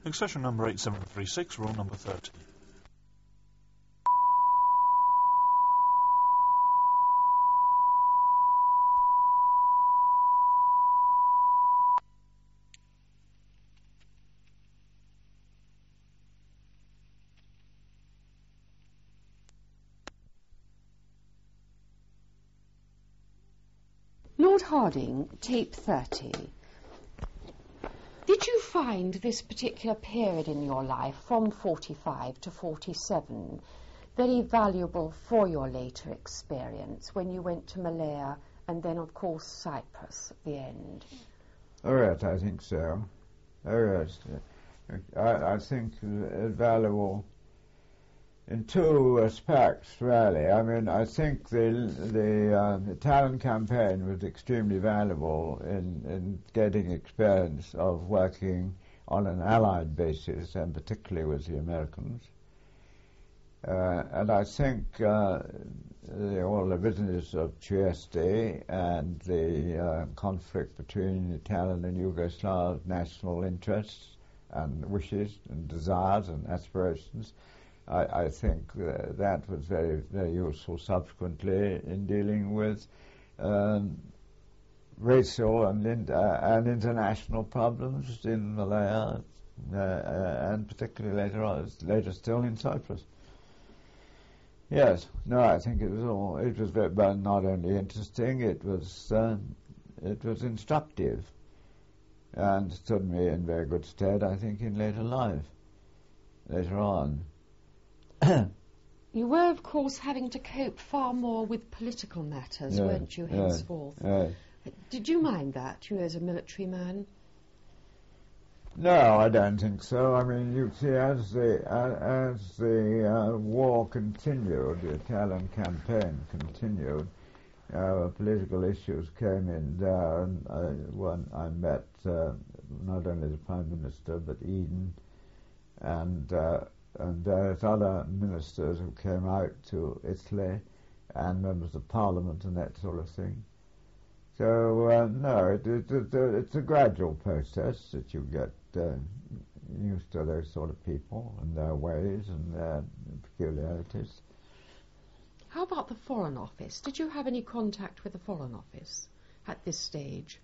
Accession number 8736, rule number 30. Lord Harding, tape 30. Did you find this particular period in your life, from 45 to 47, very valuable for your later experience when you went to Malaya and then, of course, Cyprus at the end? Oh, yes, I think so. Oh, yes. I think it's valuable in two aspects, really. I mean, I think the Italian campaign was extremely valuable in getting experience of working on an allied basis, and particularly with the Americans. And I think all the business of Trieste and the conflict between Italian and Yugoslav national interests and wishes and desires and aspirations, I think that was very, very useful subsequently in dealing with racial and international problems in Malaya, and particularly later still in Cyprus. Yes, no, I think it was very, but not only interesting, it was instructive, and stood me in very good stead, I think, in later life, later on. You were, of course, having to cope far more with political matters, weren't you, henceforth? Did you mind that, you as a military man? No, I don't think so. I mean, you see, as the war continued, the Italian campaign continued, political issues came in there, and when I met not only the Prime Minister, but Eden, and various other ministers who came out to Italy, and members of Parliament and that sort of thing. So, no, it's a gradual process that you get used to those sort of people and their ways and their peculiarities. How about the Foreign Office? Did you have any contact with the Foreign Office at this stage?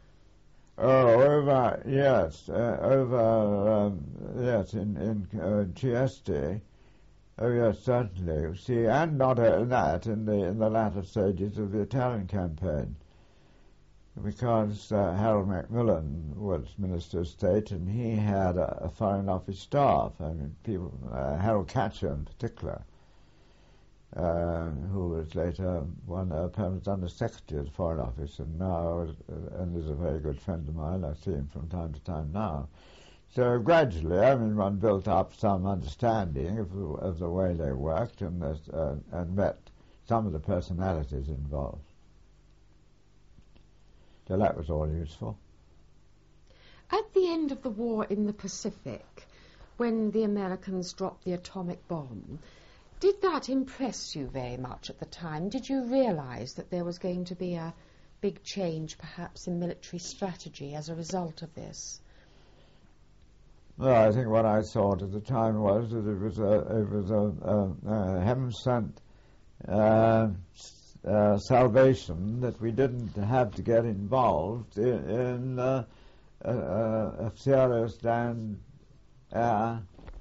Oh, yes, in Trieste. Oh, yes, certainly. See, and not only that, in the latter stages of the Italian campaign, because Harold Macmillan was Minister of State, and he had a Foreign Office staff. I mean, people, Harold Catcher in particular, who was later one permanent Under Secretary of the Foreign Office, and now and is a very good friend of mine. I see him from time to time now. So gradually, I mean, one built up some understanding of the way they worked, and met some of the personalities involved. So that was all useful. At the end of the war in the Pacific, when the Americans dropped the atomic bomb, did that impress you very much at the time? Did you realize that there was going to be a big change, perhaps, in military strategy as a result of this? Well, I think what I thought at the time was that it was a heaven-sent salvation that we didn't have to get involved in a serious land air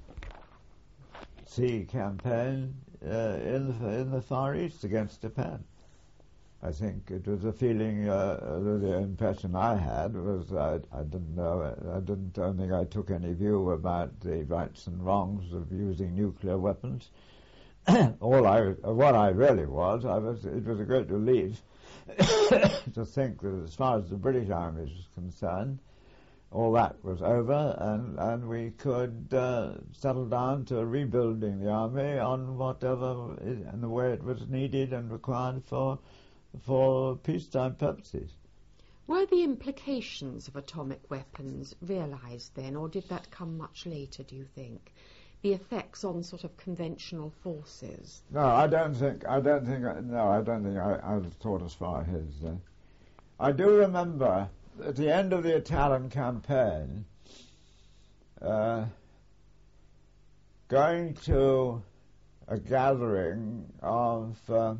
sea campaign in the Far East against Japan. I think it was a feeling, the impression I had was I don't think I took any view about the rights and wrongs of using nuclear weapons. What I really was, it was a great relief to think that as far as the British Army was concerned, all that was over, and we could settle down to rebuilding the army on whatever in the way it was needed and required for peacetime purposes. Were the implications of atomic weapons realised then, or did that come much later, do you think? The effects on sort of conventional forces? No, I don't think I was thought as far as... I do remember at the end of the Italian campaign, going to a gathering of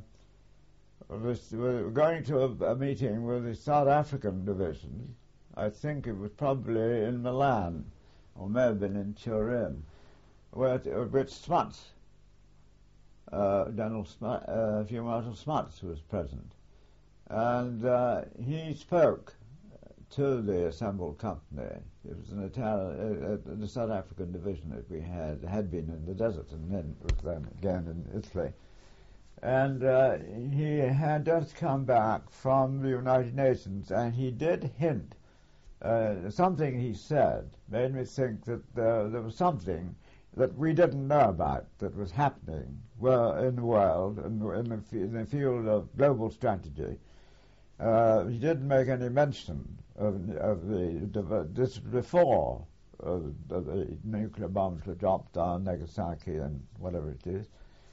going to a meeting with the South African division. I think it was probably in Milan, or may have been in Turin, which Smuts, General Smuts, Field Marshal Smuts was present. And he spoke to the assembled company. It was an Italian, the South African division that we had been in the desert, and then was then again in Italy. And he had just come back from the United Nations, and he did hint. Something he said made me think that there was something that we didn't know about that was happening in the world, in the field of global strategy. He didn't make any mention of this before the nuclear bombs were dropped on Nagasaki and whatever it is.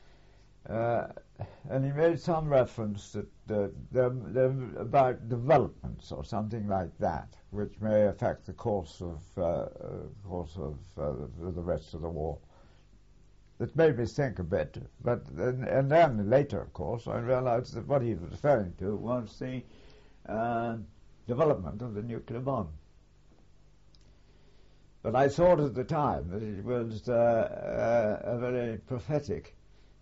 And he made some reference that about developments or something like that, which may affect the course of the rest of the war. It made me think a bit, but and then later, of course, I realized that what he was referring to was the development of the nuclear bomb. But I thought at the time that it was a very prophetic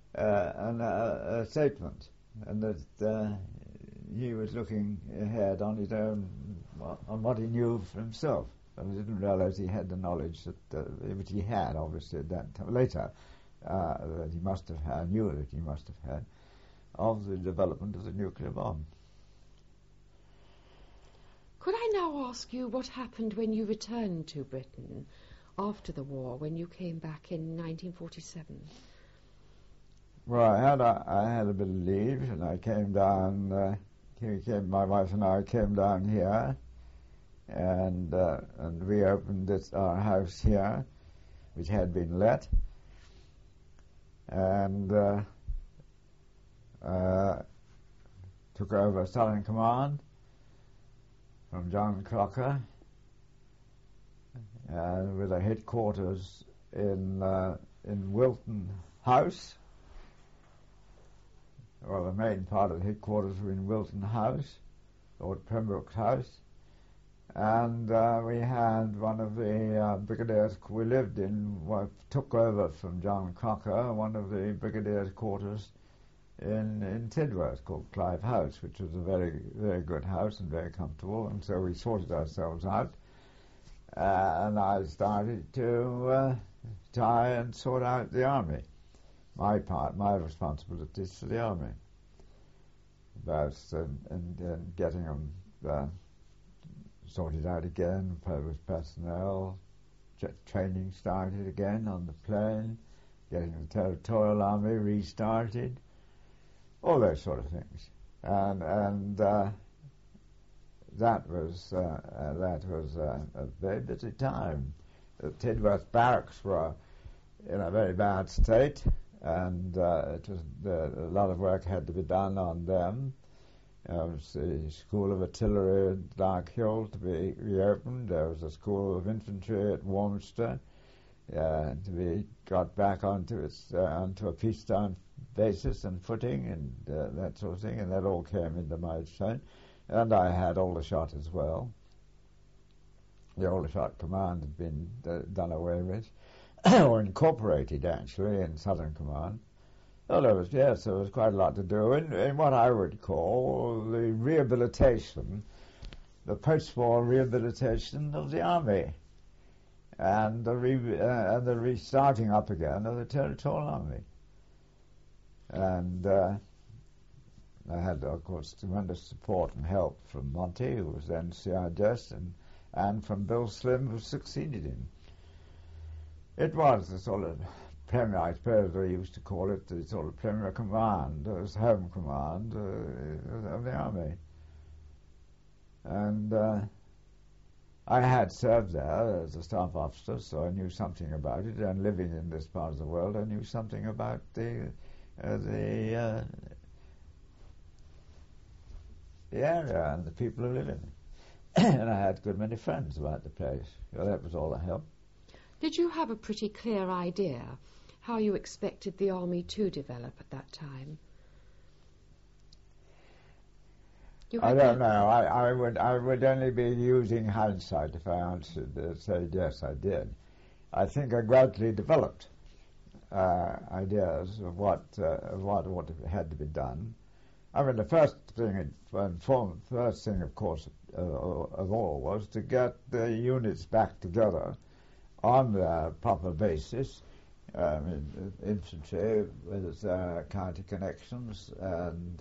a statement, and that he was looking ahead on his own, on what he knew for himself. And I didn't realize he had the knowledge which he had, obviously, at that time, later, that he must have had, knew that he must have had, of the development of the nuclear bomb. Could I now ask you what happened when you returned to Britain after the war, when you came back in 1947? Well, I had a bit of leave, and I came down. My wife and I came down here, and reopened our house here, which had been let, and took over Southern Command from John Crocker, with a headquarters in Wilton House. Well, the main part of the headquarters were in Wilton House, Lord Pembroke's house, and we had one of the brigadiers we lived in. Took over from John Crocker one of the brigadiers' quarters in Tidworth, called Clive House, which was a very, very good house and very comfortable. And so we sorted ourselves out, and I started to try and sort out the army. My responsibilities for the army, both and getting them sorted out again, with personnel, training started again on the plane, getting the territorial army restarted, all those sort of things, and that was a very busy time. The Tidworth barracks were in a very bad state, and it was a lot of work had to be done on them. There was the School of Artillery at Dark Hill to be reopened. There was a School of Infantry at Warminster to be got back onto a peacetime basis and footing, and that sort of thing, and that all came into my train. And I had Aldershot as well. The Aldershot Command had been done away with, or incorporated actually in Southern Command. Well, there was quite a lot to do in what I would call the rehabilitation, the post-war rehabilitation of the army, and the restarting up again of the territorial army. And I had, of course, tremendous support and help from Monty, who was then CIDS, and from Bill Slim, who succeeded him. It was the sort of Premier, I suppose they used to call it, the sort of Premier Command, home command of the army. And I had served there as a staff officer, so I knew something about it, and living in this part of the world, I knew something about the area and the people who live in it. And I had a good many friends about the place. Well, that was all I helped. Did you have a pretty clear idea how you expected the army to develop at that time? I don't know. I would only be using hindsight if I answered said yes, I did. I think I gradually developed ideas of what had to be done. I mean, the first thing, of course, of all, was to get the units back together on the proper basis. Infantry with counter connections and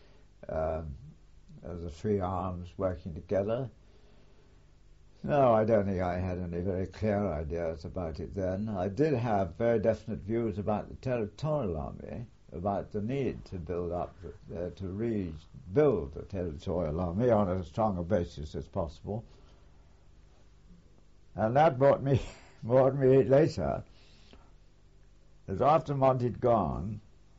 the three arms working together. No, I don't think I had any very clear ideas about it then. I did have very definite views about the territorial army, about the need to build up, to rebuild the territorial army on as strong a basis as possible. And that brought me later, as after Monty had gone.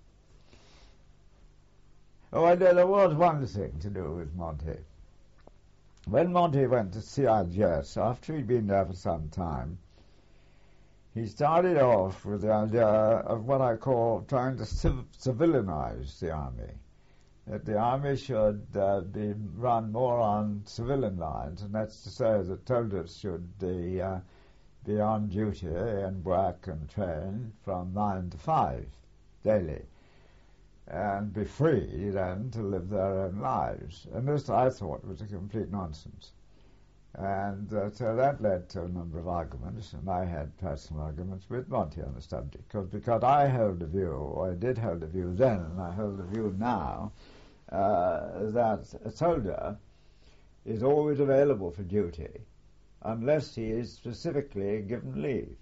There was one thing to do with Monty. When Monty went to CIGS, after he'd been there for some time, he started off with the idea of what I call trying to civilianize the army. That the army should be run more on civilian lines, and that's to say that soldiers should be on duty and work and train from 9 to 5 daily, and be free then to live their own lives. And this I thought was a complete nonsense. And so that led to a number of arguments, and I had personal arguments with Monty on the subject, because I held the view, or I did hold the view then, and I hold the view now, that a soldier is always available for duty unless he is specifically given leave,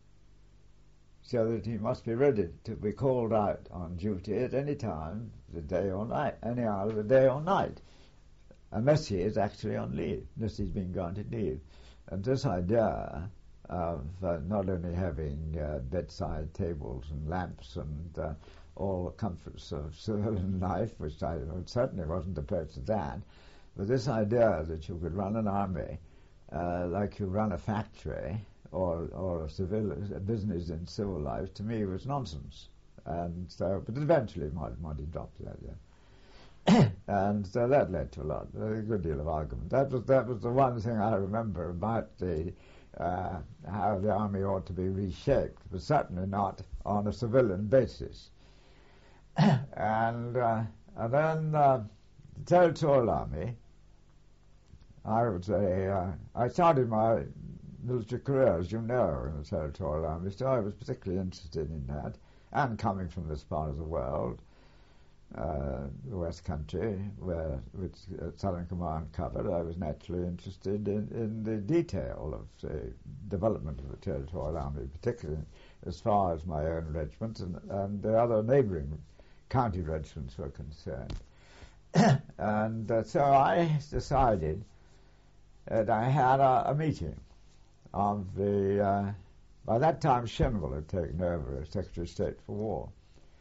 so that he must be ready to be called out on duty at any time, the day or night, any hour of the day or night, unless he is actually on leave, unless he's been granted leave. And this idea of not only having bedside tables and lamps and all the comforts of civilian life, which I certainly wasn't opposed to that, but this idea that you could run an army like you run a factory or a business in civil life, to me was nonsense. And so, but eventually Monty dropped that idea. And so that led to a good deal of argument. That was the one thing I remember about how the army ought to be reshaped, but certainly not on a civilian basis. And then the territorial army, I would say, I started my military career, as you know, in the territorial army, so I was particularly interested in that, and coming from this part of the world, the West Country, which Southern Command covered, I was naturally interested in the detail of the development of the territorial army, particularly as far as my own regiment and the other neighbouring county regiments were concerned. And so I decided that I had a meeting of the... by that time, Shinwell had taken over as Secretary of State for War.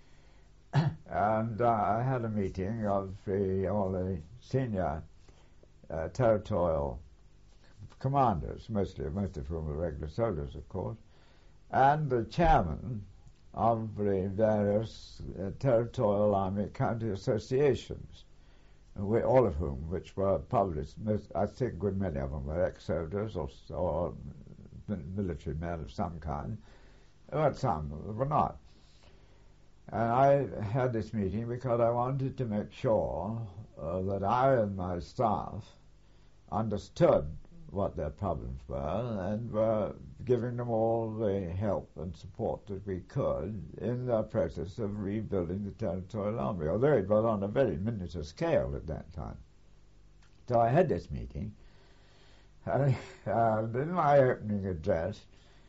And I had a meeting of all the senior territorial commanders, most of whom were regular soldiers, of course, and the chairman of the various territorial army county associations, all of whom, which were published, I think a good many of them were ex-soldiers or military men of some kind, but some were not. And I had this meeting because I wanted to make sure that I and my staff understood what their problems were and were giving them all the help and support that we could in the process of rebuilding the territorial army, although it was on a very miniature scale at that time. So I had this meeting, and in my opening address,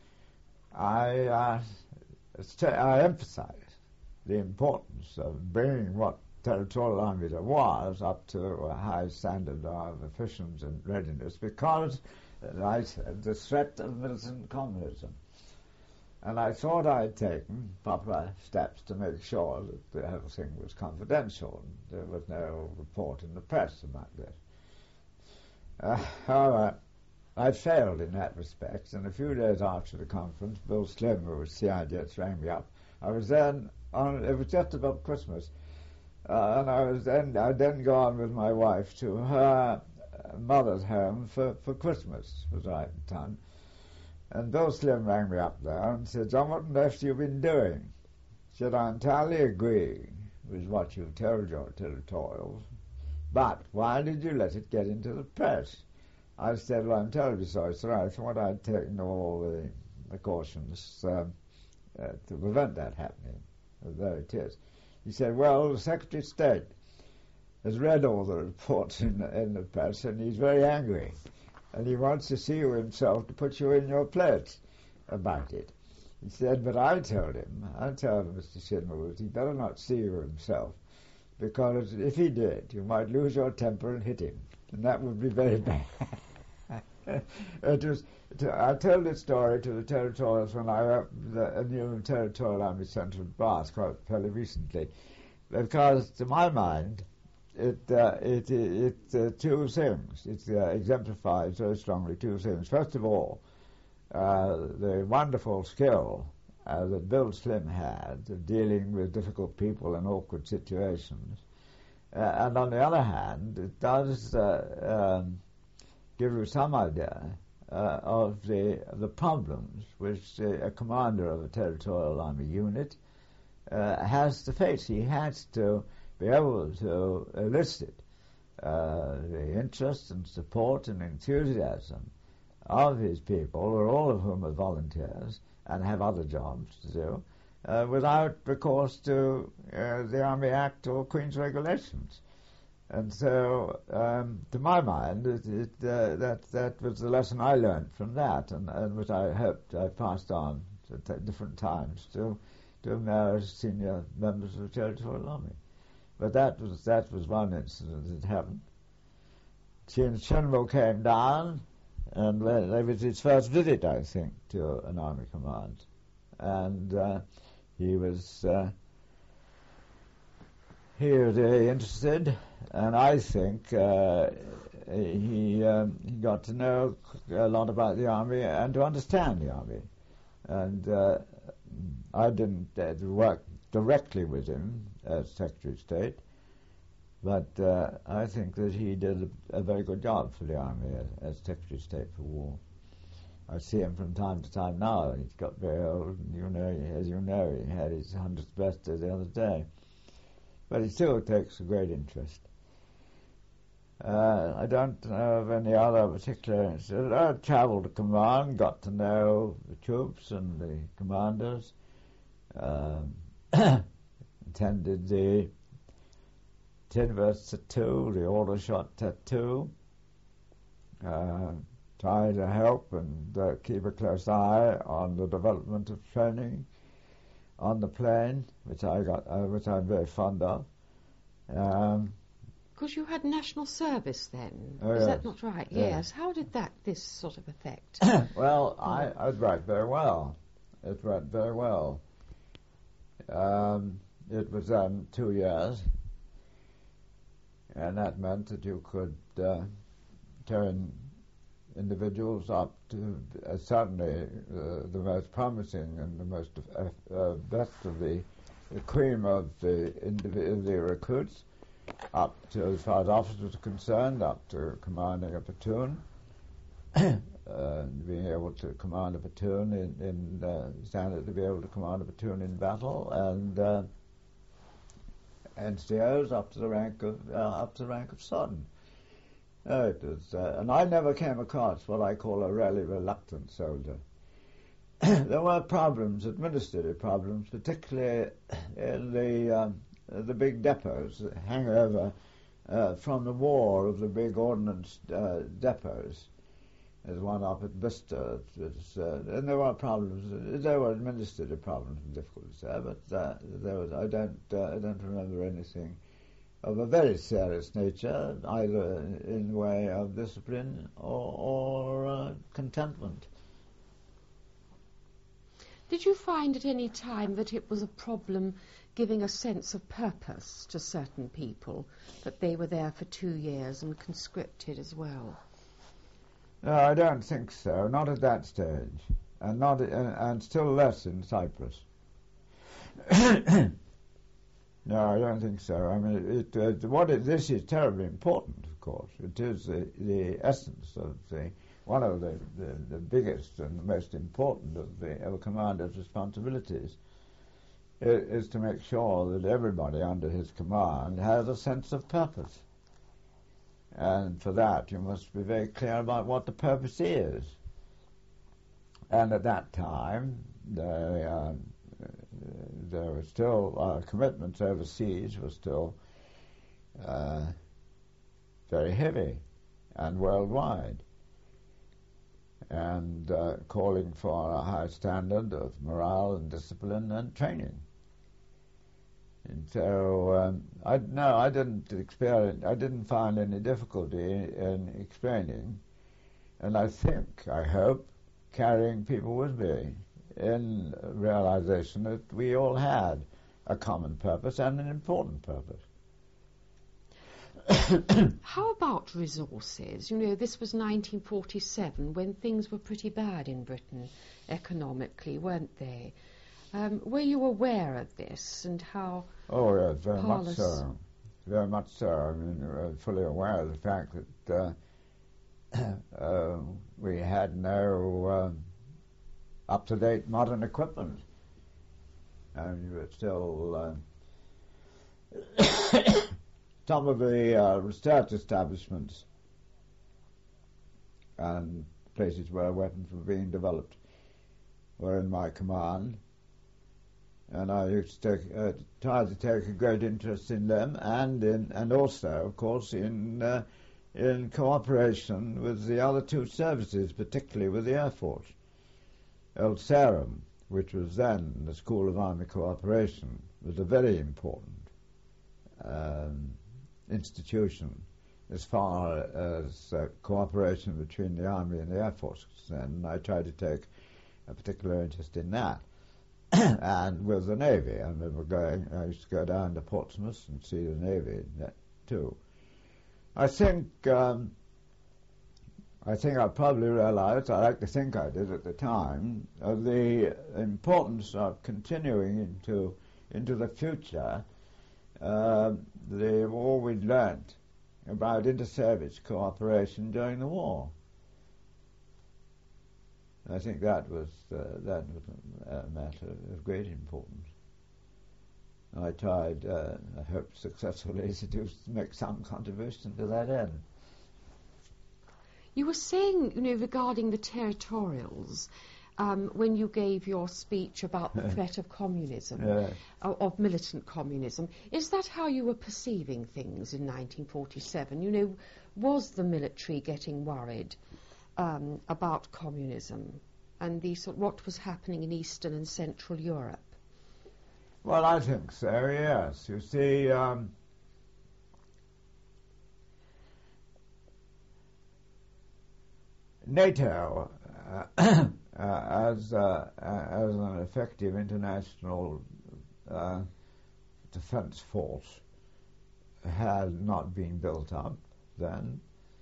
I emphasized the importance of bringing what territorial army there was up to a high standard of efficiency and readiness, because, as I said, the threat of militant communism. And I thought I'd taken proper steps to make sure that everything was confidential and there was no report in the press about this. However, I failed in that respect, and a few days after the conference, Bill Slim, who was CIDS, rang me up. I was then it was just about Christmas, and I'd then gone with my wife to her mother's home for Christmas, was right in time. And Bill Slim rang me up there and said, "John, what on earth have you been doing?" I said, "I entirely agree with what you've told your territorials, but why did you let it get into the press?" I said, "Well, I'm terribly sorry, sir. I thought I'd taken all the precautions to prevent that happening." There it is. He said, "Well, the Secretary of State has read all the reports in the press, and he's very angry, and he wants to see you himself to put you in your place about it." He said, "But I told him, Mr. Shinwell, that he better not see you himself, because if he did, you might lose your temper and hit him, and that would be very bad." I told this story to the territorials when I opened a new territorial army centre at Bath quite fairly recently, because to my mind it two things. It exemplifies very strongly two things. First of all, the wonderful skill that Bill Slim had of dealing with difficult people in awkward situations, and on the other hand, it does give you some idea of the problems which a commander of a territorial army unit has to face. He has to be able to elicit the interest and support and enthusiasm of his people, or all of whom are volunteers and have other jobs to do, without recourse to the Army Act or Queen's regulations. And so, to my mind, that was the lesson I learned from that, and which I hoped I passed on at different times to senior members of the Territorial Army. But that was one incident that happened. Shinwell came down, and it was his first visit, I think, to an army command, and he was very interested, and I think he got to know a lot about the army and to understand the army. And I didn't work directly with him as Secretary of State, but I think that he did a very good job for the army as Secretary of State for War. I see him from time to time now. He's got very old, and as you know, he had his 100th birthday the other day. But he still takes a great interest. I don't know of any other particular incident. I travelled to command, got to know the troops and the commanders, attended the Tinvers Tattoo, the Aldershot Tattoo, tried to help and keep a close eye on the development of training on the plane, which I'm very fond of. Because you had national service then, oh, is yes. that not right? Yes. How did this sort of affect? Well, I'd write very well. It went very well. It was 2 years, and that meant that you could turn individuals up to certainly the most promising and the most best of the cream of the recruits, up to, as far as officers are concerned, up to commanding a platoon, being able to command a platoon in standard to be able to command a platoon in battle, and NCOs up to the rank of sergeant. It was, and I never came across what I call a really reluctant soldier. There were problems, administrative problems, particularly in the big depots, the hangover from the war of the big ordnance depots. There's one up at Bicester, and there were problems. There were administrative problems and difficulties there, but I don't remember anything of a very serious nature, either in the way of discipline or contentment. Did you find at any time that it was a problem giving a sense of purpose to certain people, that they were there for 2 years and conscripted as well? No, I don't think so. Not at that stage, and not and still less in Cyprus. No, I don't think so. I mean, this is terribly important, of course. It is the essence of one of the biggest and the most important of a commander's responsibilities is to make sure that everybody under his command has a sense of purpose. And for that, you must be very clear about what the purpose is. And at that time, there were still commitments overseas were still very heavy and worldwide, and calling for a high standard of morale and discipline and training. And so I didn't find any difficulty in explaining, and I hope, carrying people with me in realization that we all had a common purpose and an important purpose. How about resources? You know, this was 1947 when things were pretty bad in Britain economically, weren't they? Were you aware of this and how? Oh, yes, very much so. Very much so. I mean, fully aware of the fact that we had no up-to-date modern equipment, and you were still some of the research establishments and places where weapons were being developed were in my command, and I used to try to take a great interest in them, and also, of course, in cooperation with the other two services, particularly with the Air Force. Old Sarum, which was then the School of Army Cooperation, was a very important institution as far as cooperation between the Army and the Air Force was concerned, and I tried to take a particular interest in that. And with the Navy, I used to go down to Portsmouth and see the Navy too. I think I probably realized, I like to think I did at the time, of the importance of continuing into the future all we'd learnt about inter-service cooperation during the war. I think that was a matter of great importance. I tried, I hope successfully, to make some contribution to that end. You were saying, you know, regarding the territorials, when you gave your speech about the threat of communism, of militant communism, is that how you were perceiving things in 1947? You know, was the military getting worried about communism and what was happening in Eastern and Central Europe? Well, I think so, yes. You see, NATO, as an effective international defense force, had not been built up then.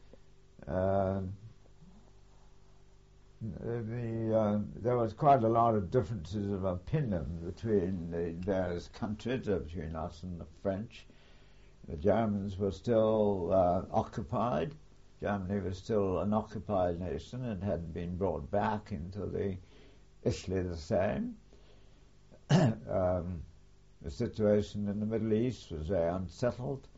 There was quite a lot of differences of opinion between the various countries, between us and the French. The Germans were still occupied. Germany was still an occupied nation and hadn't been brought back into Italy the same. The situation in the Middle East was very unsettled.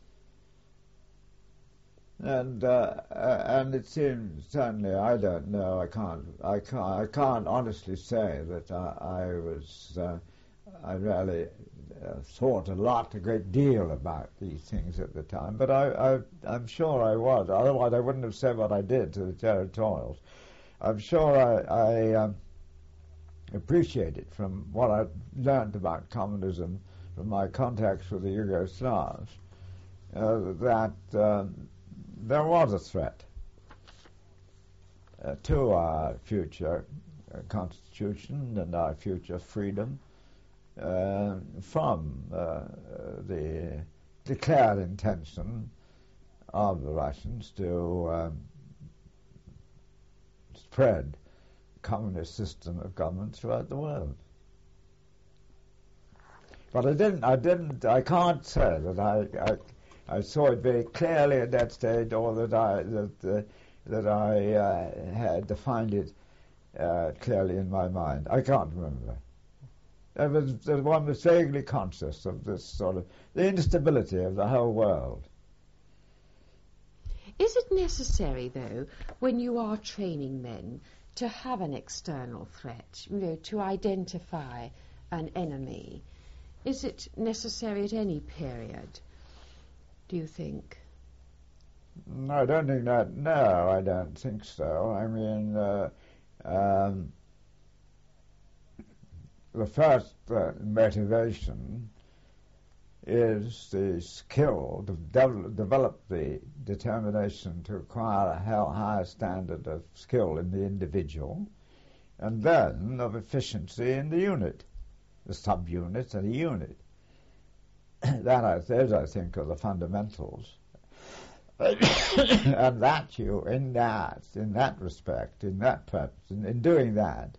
And it seems, certainly, I don't know, I can't honestly say that I really thought a great deal about these things at the time, but I'm sure I was, otherwise I wouldn't have said what I did to the territorials. I'm sure I appreciated from what I learned about communism, from my contacts with the Yugoslavs, that there was a threat to our future constitution and our future freedom from the declared intention of the Russians to spread communist system of government throughout the world. But I can't say that I saw it very clearly at that stage, or that I had defined it clearly in my mind. I can't remember. One was vaguely conscious of this sort of the instability of the whole world. Is it necessary, though, when you are training men, to have an external threat, to identify an enemy? Is it necessary at any period, do you think? No, I don't think that. No, I don't think so. I mean, the first motivation is the skill to develop the determination to acquire a higher standard of skill in the individual, and then of efficiency in the unit, the subunits and the unit. Those, I think, are the fundamentals. And that in that respect, in that purpose, in doing that,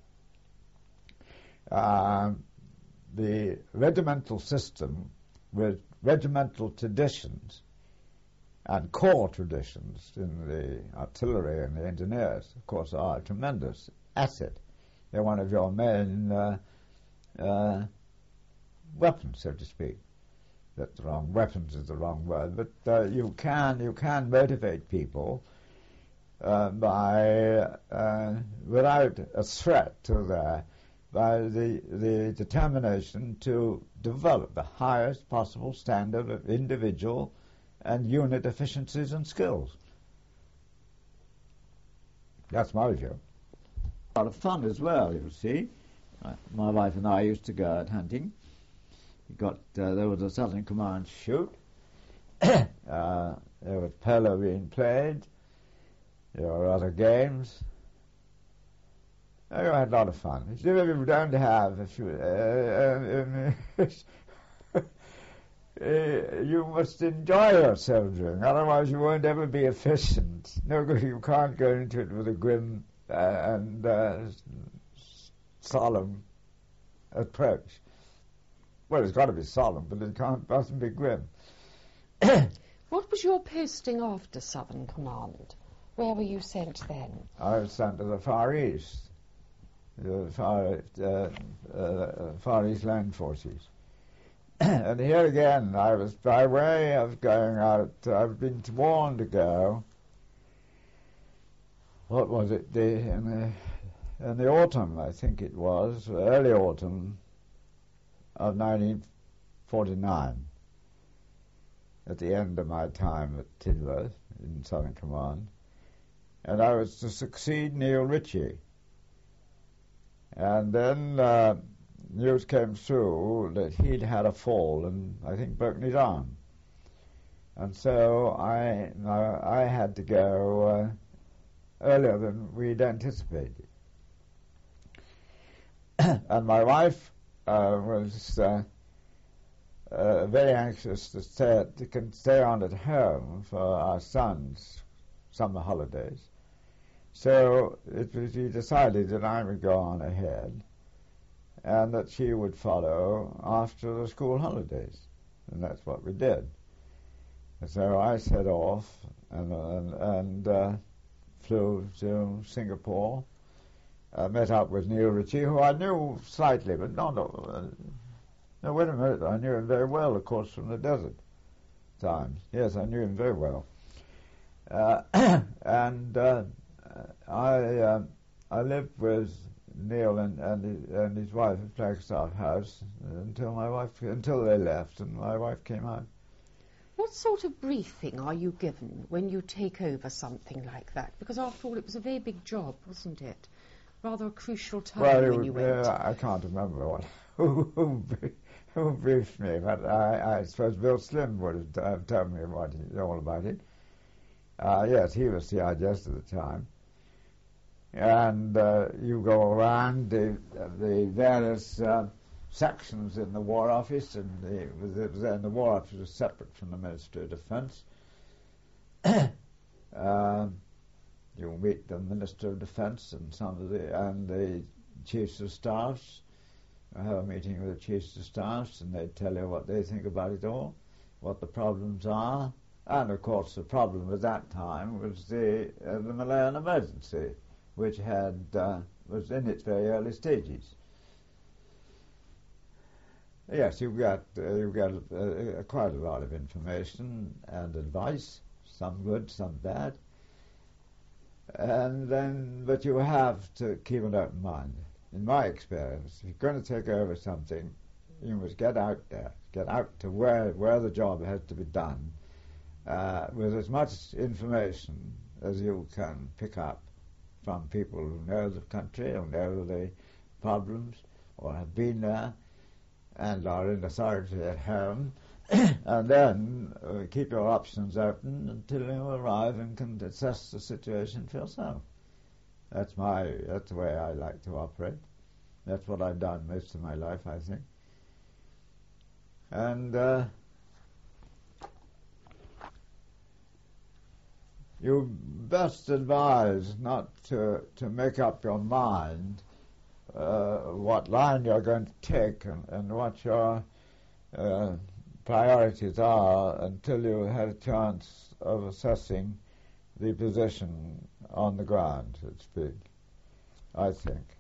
the regimental system with regimental traditions and core traditions in the artillery and the engineers, of course, are a tremendous asset. They're one of your main weapons, so to speak. That's the wrong. Weapons is the wrong word, but you can motivate people by without a threat to their, by the determination to develop the highest possible standard of individual and unit efficiencies and skills. That's my view. A lot of fun as well, you see. My wife and I used to go out hunting. There was a Southern Command shoot. There was polo being played. There were other games. We had a lot of fun. If you don't have, you must enjoy yourself doing. Otherwise, you won't ever be efficient. No good. You can't go into it with a grim and solemn approach. Well, it's got to be solemn, but it mustn't be grim. What was your posting after Southern Command? Where were you sent then? I was sent to the Far East, the Far East Land Forces. And here again, I was by way of going out. I've been warned to go. What was it? In the autumn, I think it was, early autumn of 1949, at the end of my time at Tidworth in Southern Command, and I was to succeed Neil Ritchie. And then news came through that he'd had a fall and I think broken his arm, and so I had to go earlier than we'd anticipated. And my wife was very anxious to stay on at home for our son's summer holidays. So we decided that I would go on ahead and that she would follow after the school holidays. And that's what we did. And so I set off and flew to Singapore. Met up with Neil Ritchie, who I knew slightly, but not... no, wait a minute. I knew him very well, of course, from the desert times. Yes, I knew him very well. And I lived with Neil and his wife at Flagstaff House until they left and my wife came out. What sort of briefing are you given when you take over something like that? Because after all, it was a very big job, wasn't it? Rather a crucial time when you went. I can't remember who briefed me, but I suppose Bill Slim would have told me all about it. Yes, he was CIGS at the time. And you go around the various sections in the War Office, and the War Office was separate from the Ministry of Defence. You meet the Minister of Defence and the Chiefs of Staffs. I have a meeting with the Chiefs of Staffs, and they tell you what they think about it all, what the problems are. And, of course, the problem at that time was the Malayan emergency, which was in its very early stages. Yes, you get quite a lot of information and advice, some good, some bad. But you have to keep an open mind. In my experience, if you're going to take over something, you must get out there, get out to where the job has to be done, with as much information as you can pick up from people who know the country, who know the problems, or have been there, and are in authority at home, and then keep your options open until you arrive and can assess the situation for yourself. That's the way I like to operate. That's what I've done most of my life, I think. And you best advise not to make up your mind what line you're going to take and what your priorities are until you had a chance of assessing the position on the ground, so to speak, I think.